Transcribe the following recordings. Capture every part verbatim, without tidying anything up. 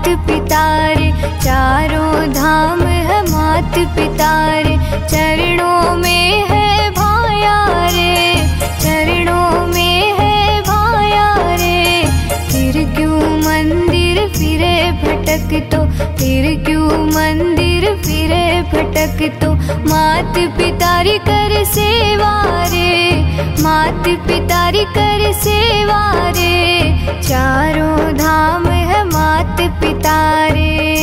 पिता रे, चारों धाम है मात पिता रे, चरणों में है भाया रे, चरणों में है भाया रे। फिर क्यों मंदिर फिरे भटक तो, फिर क्यों मंदिर फिरे भटक तो, मात पिता री कर सेवा रे, मात पिता री कर सेवा रे, चारों धाम है मात पिता रे।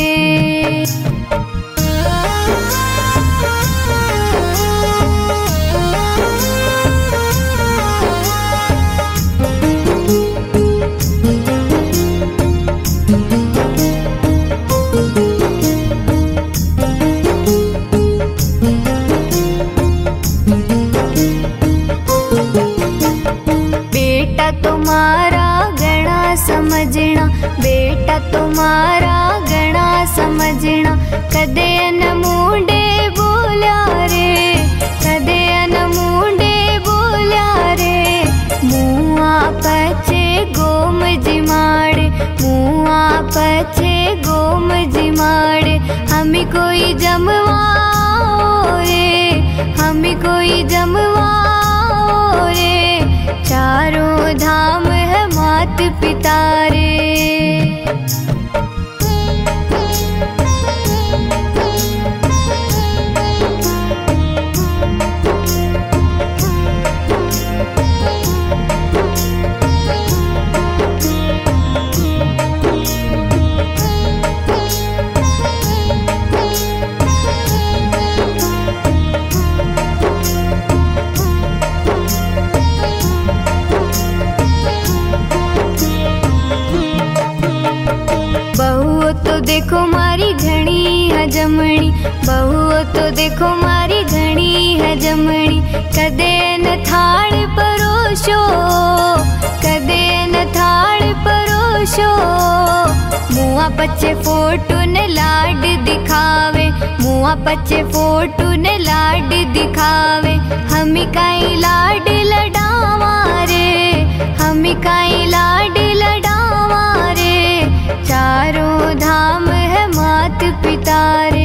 तुम्हारा गणा समझना, बेटा तुम्हारा गणा समझना, कदे न मुंडे बोल्या रे, कदे न मुंडे बोल्या रे। मुआ पछे गोम जिमाड़े, मुआ पछे गोम जिमाड़े, हमी कोई जमवाओ रे, हमी कोई जमवाओ रे, चारों धाम है मात पिता रे। देखो मारी घणी है जमणी, बहुओ तो देखो मारी घणी है जमणी, कदे न थाड़ परोशो, कदे न थाड़ परोशो। मुआ पचे फोटो ने लाड दिखावे, मुआ पचे फोटो ने लाड दिखावे, हमी काई लाड लडावा रे, हमी काई लाड लडावा रे, चारों धाम है मात पिता रे।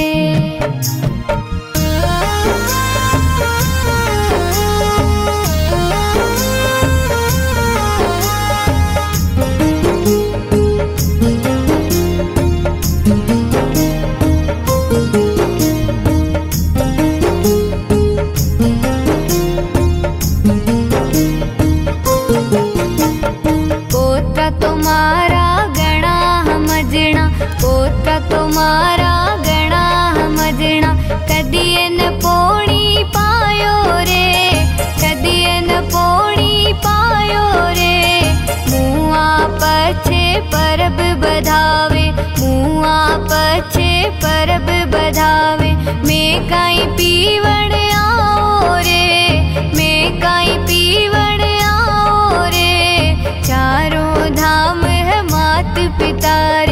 पोता तुम्हारा गणा समझना, पोता तुम्हारा गणा समझना, कदिए न पोणी पायो रे, कदिए न पोणी पायो रे। मुआ पछे परब बधावे, मुआ पछे परब बधावे, मैं काई पीवण आओ रे, मैं काई पीवण आओ रे, चारों धाम है मात पिता रे।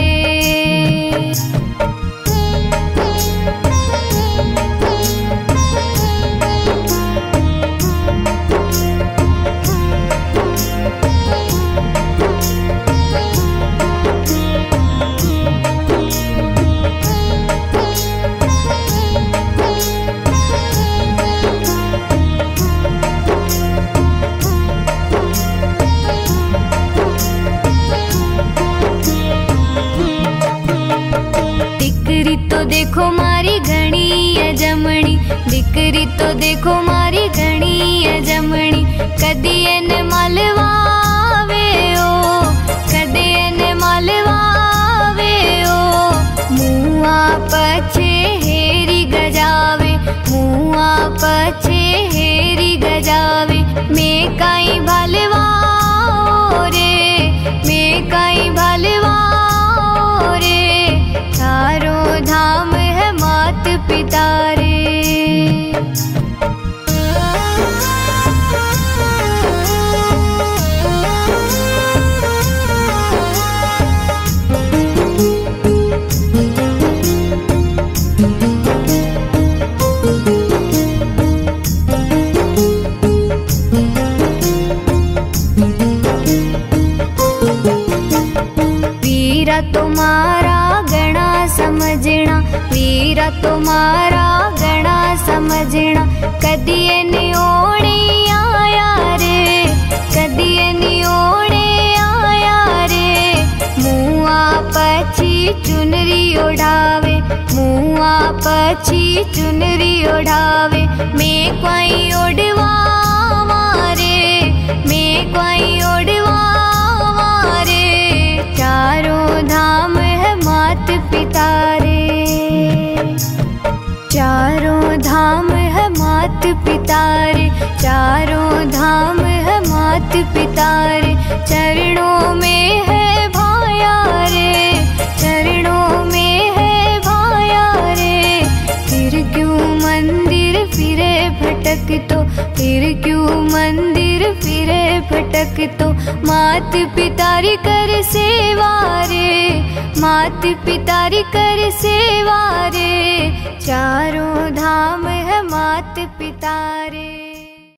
तो देखो मारी घणी है जमणी, दिकरी तो देखो मारी घणी है जमणी, कदिए न मलवावे ओ, कदिए न मलवावे ओ। मुआ पछे हेरी गजावे, मुआ पछे हेरी गजावे, मैं काई भलवाओ रे, मैं काई भलवाओ रे, चारों धाम है मात पिता रे। वीरा तुम्हारा गणा समझना, वीरा तुम्हारा गणा समझना। कदिए नियोणे आया रे, कदिए नियोणे आया रे। मुआ पछी चुनरी ओढ़ावे, मुआ पछी चुनरी ओढ़ावे। मैं कोई ओढ़वा मारे, मैं कोई ओढ़वा मारे। चारों धाम है मात पिता रे, चारों धाम है मात पिता रे, चारों धाम है मात पिता रे। चरणों में है भाया रे, चरणों में है भाया रे। फिर क्यों मंदिर फिरे भटक तो, फिर क्यों मंदिर फिरे भटक तो। मात पितारी कर सेवा रे, मात पितारी कर सेवा रे। चारों धाम है मात पिता रे।